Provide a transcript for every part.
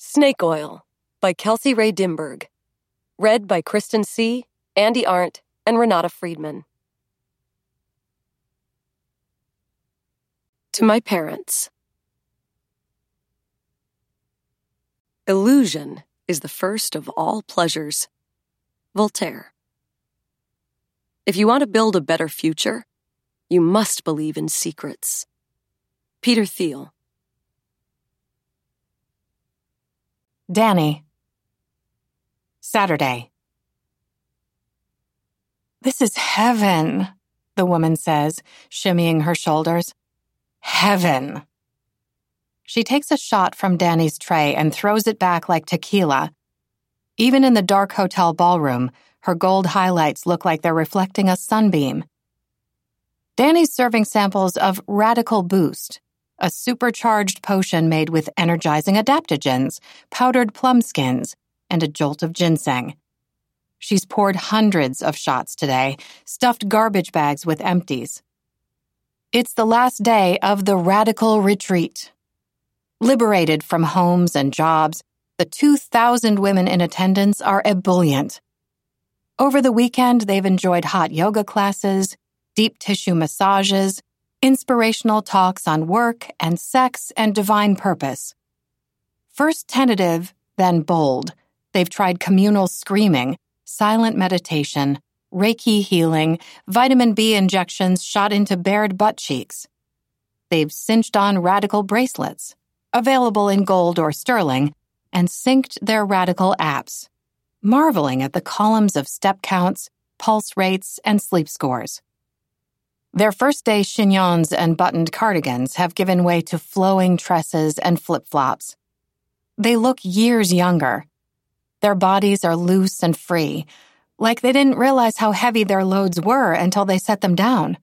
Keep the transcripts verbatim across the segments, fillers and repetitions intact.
Snake Oil by Kelsey Ray Dimberg. Read by Kristen C., Andy Arndt, and Renata Friedman. To my parents. Illusion is the first of all pleasures. Voltaire. If you want to build a better future, you must believe in secrets. Peter Thiel. Danny. Saturday. "This is heaven," the woman says, shimmying her shoulders. "Heaven." She takes a shot from Danny's tray and throws it back like tequila. Even in the dark hotel ballroom, her gold highlights look like they're reflecting a sunbeam. Danny's serving samples of Radical Boost, a supercharged potion made with energizing adaptogens, powdered plum skins, and a jolt of ginseng. She's poured hundreds of shots today, stuffed garbage bags with empties. It's the last day of the Radical Retreat. Liberated from homes and jobs, the two thousand women in attendance are ebullient. Over the weekend, they've enjoyed hot yoga classes, deep tissue massages, inspirational talks on work and sex and divine purpose. First tentative, then bold, they've tried communal screaming, silent meditation, Reiki healing, vitamin B injections shot into bared butt cheeks. They've cinched on radical bracelets, available in gold or sterling, and synced their radical apps, marveling at the columns of step counts, pulse rates, and sleep scores. Their first-day chignons and buttoned cardigans have given way to flowing tresses and flip-flops. They look years younger. Their bodies are loose and free, like they didn't realize how heavy their loads were until they set them down.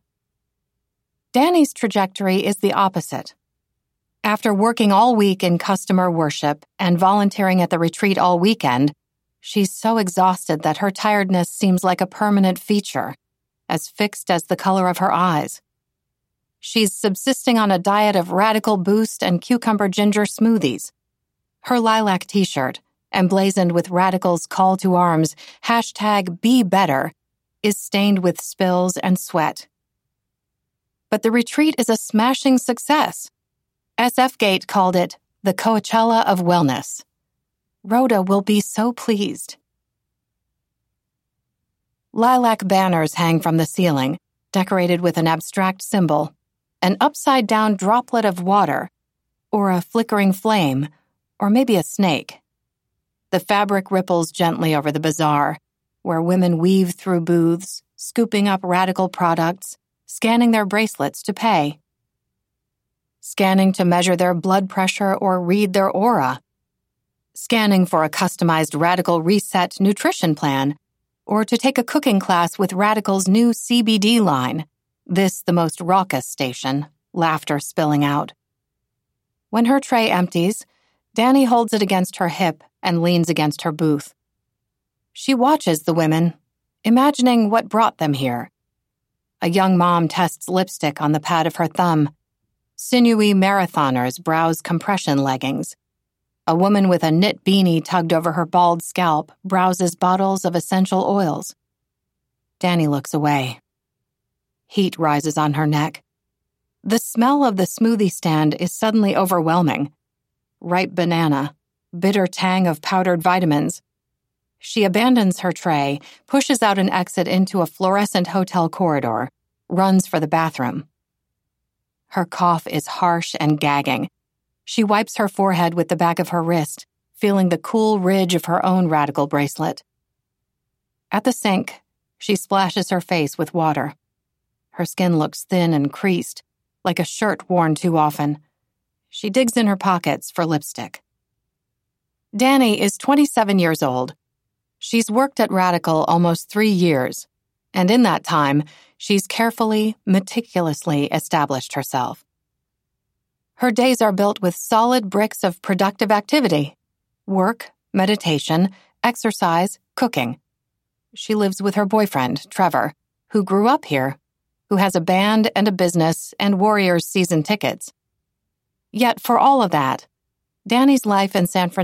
Danny's trajectory is the opposite. After working all week in customer worship and volunteering at the retreat all weekend, she's so exhausted that her tiredness seems like a permanent feature, as fixed as the color of her eyes. She's subsisting on a diet of Radical Boost and cucumber ginger smoothies. Her lilac t-shirt, emblazoned with Radical's call to arms, hashtag Be Better, is stained with spills and sweat. But the retreat is a smashing success. S F Gate called it the Coachella of Wellness. Rhoda will be so pleased. Lilac banners hang from the ceiling, decorated with an abstract symbol, an upside-down droplet of water, or a flickering flame, or maybe a snake. The fabric ripples gently over the bazaar, where women weave through booths, scooping up Radical products, scanning their bracelets to pay. Scanning to measure their blood pressure or read their aura. Scanning for a customized Radical Reset nutrition plan, or to take a cooking class with Radical's new C B D line, this the most raucous station, laughter spilling out. When her tray empties, Danny holds it against her hip and leans against her booth. She watches the women, imagining what brought them here. A young mom tests lipstick on the pad of her thumb. Sinewy marathoners browse compression leggings. A woman with a knit beanie tugged over her bald scalp browses bottles of essential oils. Danny looks away. Heat rises on her neck. The smell of the smoothie stand is suddenly overwhelming. Ripe banana, bitter tang of powdered vitamins. She abandons her tray, pushes out an exit into a fluorescent hotel corridor, runs for the bathroom. Her cough is harsh and gagging. She wipes her forehead with the back of her wrist, feeling the cool ridge of her own Radical bracelet. At the sink, she splashes her face with water. Her skin looks thin and creased, like a shirt worn too often. She digs in her pockets for lipstick. Danny is twenty-seven years old. She's worked at Radical almost three years, and in that time, she's carefully, meticulously established herself. Her days are built with solid bricks of productive activity: work, meditation, exercise, cooking. She lives with her boyfriend, Trevor, who grew up here, who has a band and a business and Warriors season tickets. Yet for all of that, Danny's life in San Francisco